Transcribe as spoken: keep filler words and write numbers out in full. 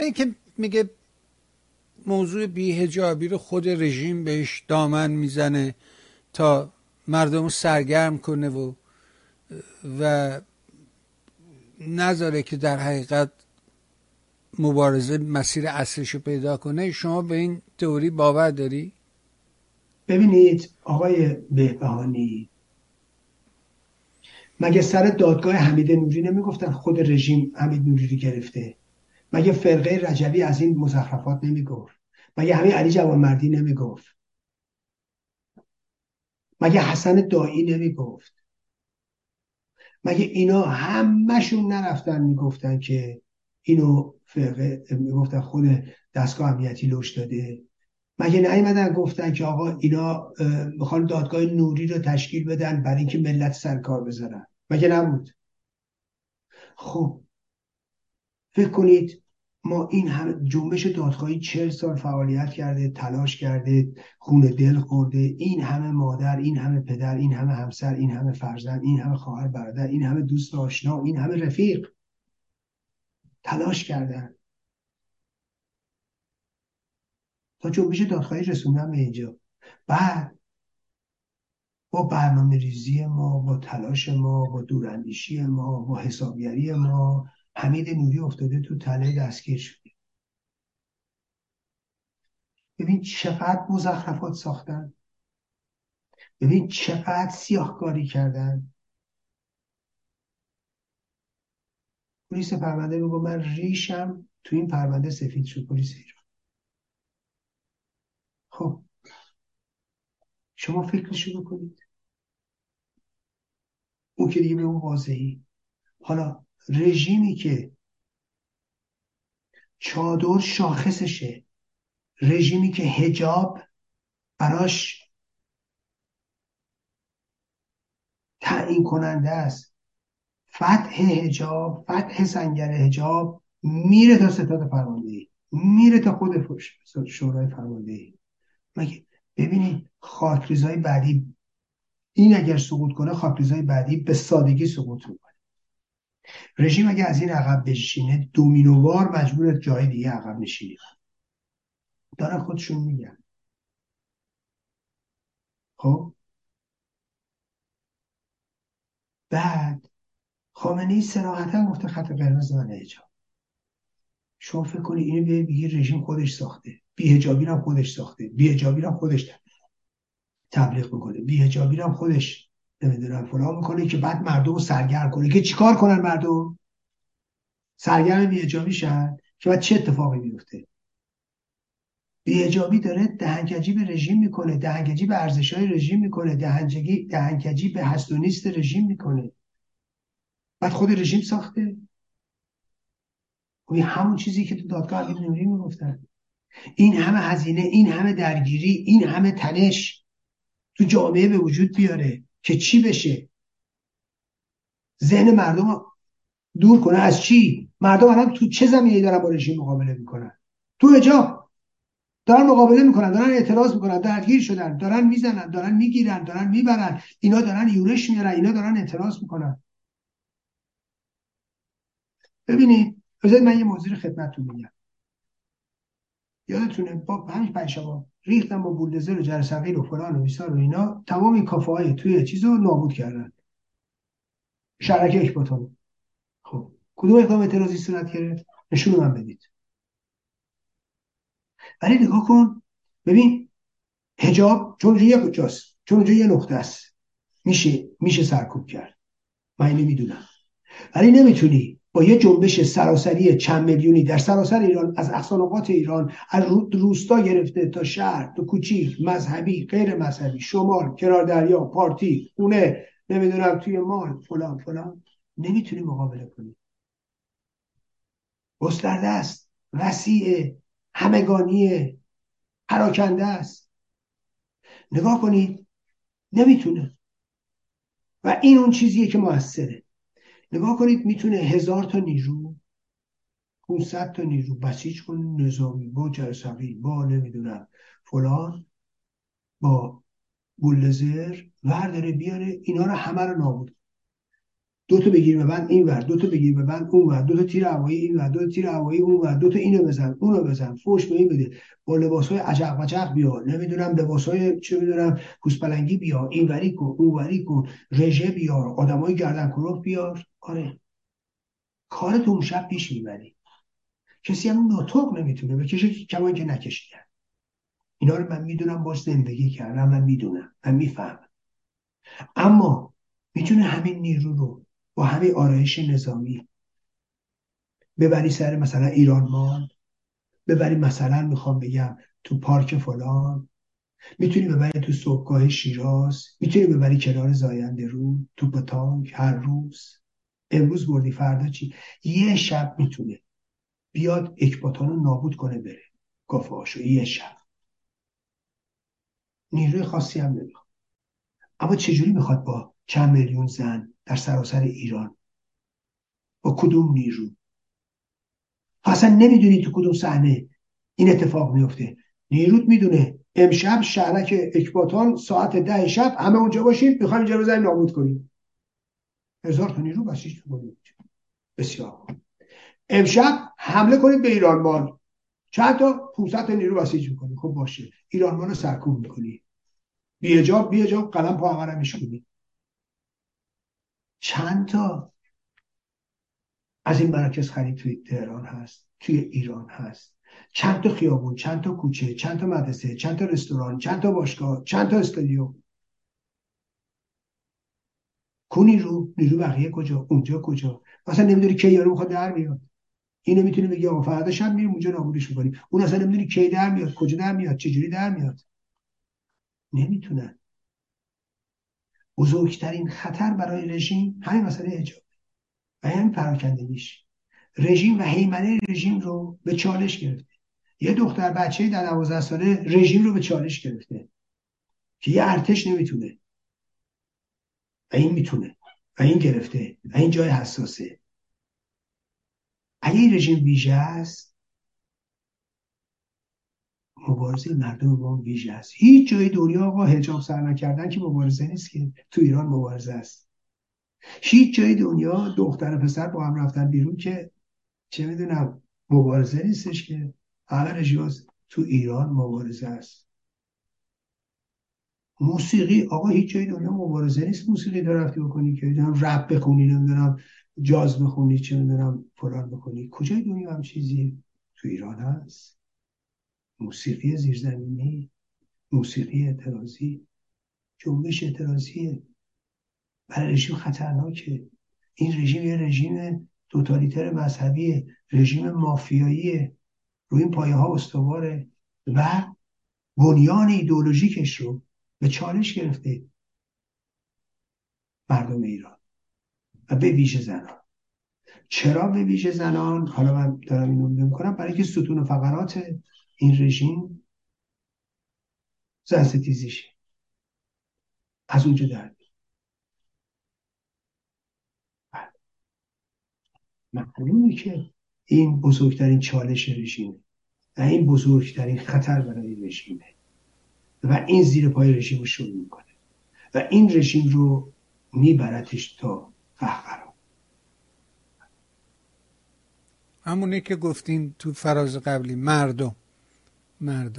این که میگه موضوع بی‌حجابی رو خود رژیم بهش دامن میزنه تا مردم رو سرگرم کنه و و نذاره که در حقیقت مبارزه مسیر اصلیش رو پیدا کنه. شما به این تئوری باور داری؟ ببینید آقای بهبهانی، مگه سر دادگاه حمید نوری نمیگفتن خود رژیم حمید نوری رو گرفته؟ مگه فرقه رجبی از این مزخرفات نمیگفت؟ مگه همین علی جوانمردی نمیگفت؟ مگه حسن دایی نمیگفت؟ مگه اینا همهشون نرفتن میگفتن که اینو فرقه، میگفتن خود دستگاه امنیتی لوش داده؟ مگه نیومدن گفتن که آقا اینا میخوان دادگاه نوری رو تشکیل بدن برای اینکه ملت سر کار بذارن؟ مگه نبود؟ خب فکر کنید ما این هم جنبش دادخواهی چهل سال فعالیت کرده، تلاش کرده، خون دل خورده، این همه مادر، این همه پدر، این همه همسر، این همه فرزند، این همه خواهر برادر، این همه دوست آشنا، این همه رفیق تلاش کردن تا جنبش دادخواهی رسوندن به اینجا. بعد با برنامه ریزی ما، با تلاش ما، با دوراندیشی ما، با حسابگری ما، حمید نوری افتاده تو تله دستگیر شد. ببین چقدر مزخرفات ساختن، ببین چقدر سیاهکاری کردن. پلیس پرونده میگه من ریشم تو این پرونده سفید شد. پلیس ایران، خب شما فکرشو بکنید. اون که دیگه به اون واضحی. حالا رژیمی که چادر شاخصشه، رژیمی که حجاب براش تعیین کننده است، فتح حجاب، فتح سنگر حجاب، میره تا ستاد فرماندهی، میره تا خود شورای فرماندهی. مگه ببینید خاکریزای بعدی، این اگر سقوط کنه خاکریزای بعدی به سادگی سقوط میکنه. رژیم اگر از این عقب بشینه دومینووار مجبور جای دیگه عقب نشینی. دارن خودشون میگن. خب بعد خامنه‌ای صراحتا گفته خط قرمز من حجاب. شما فکر کنید اینو بیه بگی رژیم خودش ساخته، بی‌حجابی رو خودش ساخته، بی‌حجابی رو خودش تبلیغ میکنه، بی‌حجابی رو خودش نمیدونم فلان میکنه که بعد مردم رو سرگرم کنه که چیکار کنن؟ مردم سرگرم بی‌حجابی شن که بعد چه اتفاقی میفته؟ بی‌حجابی داره دهنکجی به رژیم میکنه، دهنکجی به ارزش‌های رژیم میکنه، دهنکجی دهنکجی به هست و نیست رژیم میکنه. بعد خود رژیم ساخته. و همون چیزی که تو دادگاه امیر نوری میگفتن، این همه هزینه، این همه درگیری، این همه تنش تو جامعه به وجود بیاره که چی بشه؟ ذهن مردم رو دور کنه از چی؟ مردم الان تو چه زمینه‌ای دارن با رژیم مقابله میکنن؟ تو حجاب دارن مقابله میکنن، دارن اعتراض میکنن، درگیر شدن، دارن میزنن، دارن میگیرن، دارن میبرن، اینا دارن یورش میارن، اینا دارن اعتراض میکنن. ببینید بذارید من یه موضوع خدمتتون میگم. یادتونه با پنج پنج شما ریختن با بولدوزر و جرثقیل و فلان و بیسار و اینا تمام این کافه های توی چیزو نابود کردن، شبکه اکباتان. خب کدوم اقدام اعتراضی صورت گرفت؟ نشون من بدید. ولی نگاه کن ببین، حجاب چون یک جاست، چون یه نقطه است، میشه میشه سرکوب کرد. من نمیدونم، ولی نمیتونی با یه جنبش سراسری چند میلیونی در سراسر ایران، از اقصانقاط ایران، از روستا گرفته تا شهر، تا کوچیک، مذهبی، غیر مذهبی، شمال، کنار دریا، پارتی، خونه، نمیدونم توی مال، فلان فلان، نمیتونی مقابله کنی. گسترده است، وسیع، همگانی، پراکنده است. نگاه کنید نمیتونه. و این اون چیزیه که موثره. نگاه کنید میتونه هزار تا نیرو، پانصد تا نیرو بسیج کنه، نظامی، با جرثقیل، با نمیدونم فلان، با بولدوزر ورداره بیاره اینا رو همه رو نابود. دو تا بگیر ببند این ور، دو تا بگیر ببند اون ور، دو تا تیر هوایی این ور، دو تا تیر هوایی اون ور، دو تا اینو بزن اونو بزن، فوش به این بده، با لباسای عجق وجق بیا، نمیدونم لباسای چه میدونم پوست پلنگی بیا، اینوری کن اونوری کن، رژه بیار، آدمای گردن کلوف بیار. آره کار تو اون شب پیش میبری. کسی هم ناطق نمیتونه بکشه کمان که نکشیدن. اینا رو من میدونم، باش زندگی کردم، من میدونم، من میفهمم. اما میتونه همین نیرو رو با همین آرایش نظامی ببری سر مثلا ایران مال، ببری مثلا میخوام بگم تو پارک فلان، میتونی ببری تو صبحگاه شیراز، میتونی ببری کنار زاینده رود، تو پتانک، هر روز. امروز بردی فردا چی؟ یه شب میتونه بیاد اکباتان رو نابود کنه بره گافه هاشو. یه شب نیروی خاصی هم نمیخواد. اما چجوری میخواد با چند میلیون زن در سراسر ایران، با کدوم نیرو؟ اصلا نمیدونی تو کدوم صحنه این اتفاق میفته. نیروت میدونه امشب شهرک اکباتان ساعت ده شب همه اونجا باشید، میخوایم اینجا رو بزنیم نابود کنیم. هزار تا نیرو بسیج کنید. بسیار امشب حمله کنید به ایران مال، چند تا پانصد تا نیرو بسیج میکنید. خب باشه، ایران مال رو سرکوب میکنی، بی حجاب بی حجاب قلم پا همه میشکنی. چند تا از این مراکز خرید توی تهران هست، توی ایران هست. چند تا خیابون، چند تا کوچه، چند تا مدرسه، چند تا رستوران، چند تا باشگاه، چند تا استادیوم. کو نیرو؟ نیرو بقیه کجا؟ اونجا کجا؟ مثلا نمیدونی کی یارو میخواد در بیاد. اینو میتونه بگی آقا فردا شب میریم اونجا نابودش میکنیم. اون اصلا نمیدونی کی در میاد، کجا در میاد، چجوری در میاد. نمیتونن. بزرگترین خطر برای رژیم همین مسئله حجاب و همین پراکندگیش. رژیم و هیمنه رژیم رو به چالش گرفته. یه دختر بچه‌ای در دوازده ساله رژیم رو به چالش گرفته که یه ارتش نمیتونه و این میتونه و این گرفته و این جای حساسه. اگه این رژیم ویژه است، مبارزه مردم با اون ویژه است. هیچ جای دنیا آقا حجاب سر نکردن که مبارزه نیست، که تو ایران مبارزه است. هیچ جای دنیا دختر و پسر با هم رفتن بیرون که چه میدونم مبارزه نیستش، که همه رژیم تو ایران مبارزه است. موسیقی آقا هیچ جای دنیا مبارزه نیست. موسیقی تو رفتی بکنی که نمیدونم رپ بخونی، نمیدونم جاز بخونی، چه میدونم فلان بکنی. کجای دنیا هم چیزی تو ایران هست؟ موسیقی زیرزمینی، موسیقی اعتراضی، جنبش اعتراضیه. برای رژیم خطرناکه. این رژیم یه رژیم توتالیتر مذهبیه، رژیم مافیاییه، روی این پایه ها استواره و بنیان ایدئولوژیکش رو به چالش گرفته مردم ایران و به ویژه زنان. چرا به ویژه زنان؟ حالا من دارم اینو میگم برای که ستون و فقرات این رژیم زن ستیزیشه. از اونجا در معلومه که این بزرگترین چالش رژیمه و این بزرگترین خطر برای رژیمه و این زیر پای رژیم رو شروع میکنه و این رژیم رو میبرتش تا قهقرا. همونه که گفتین تو فراز قبلی، مردم مردم